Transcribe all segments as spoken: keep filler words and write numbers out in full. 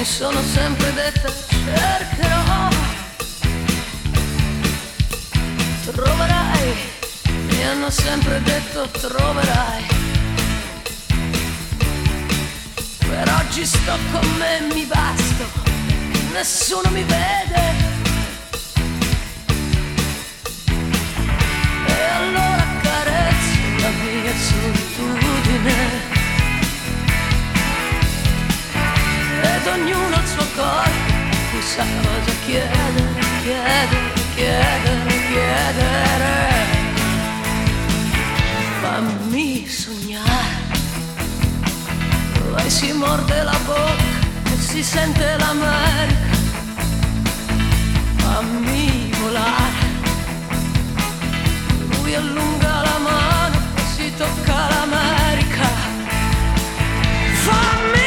sono sempre detta cercherò, troverai, mi hanno sempre detto troverai. Per oggi sto con me, mi basto, nessuno mi vede. E allora carezzo la mia solitudine. Ed ognuno il suo corpo, chissà cosa chiedere, chiedere, chiedere, chiedere. Fammi sognare, poi si morde la bocca e si sente l'America. Fammi volare, lui allunga la mano e si tocca l'America. Fammi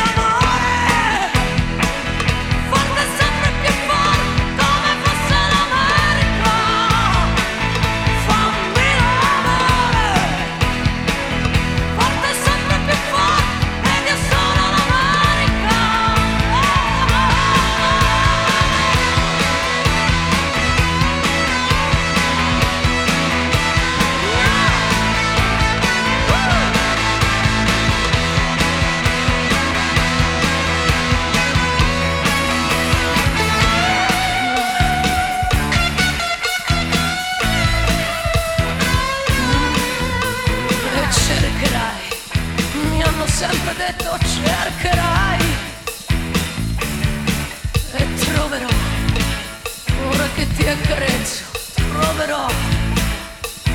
sempre detto cercherai e troverò, ora che ti accarezzo, troverò.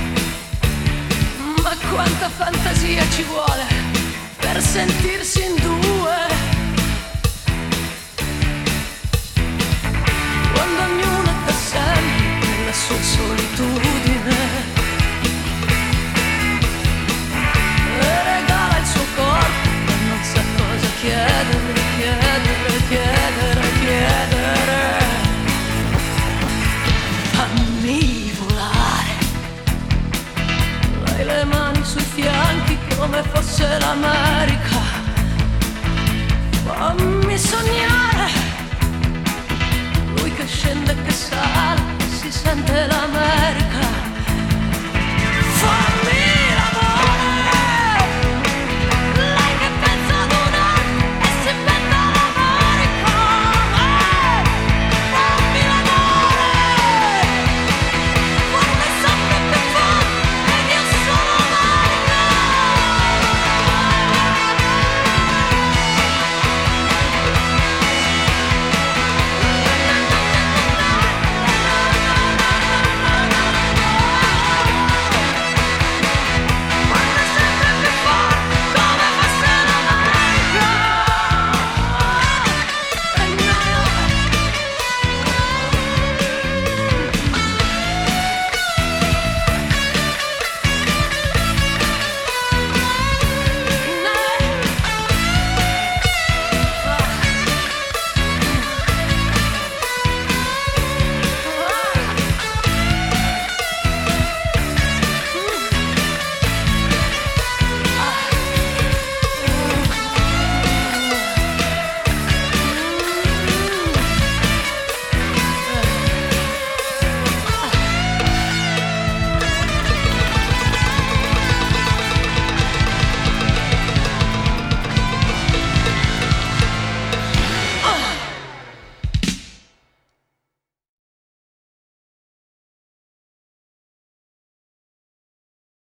Ma quanta fantasia ci vuole per sentirsi in due.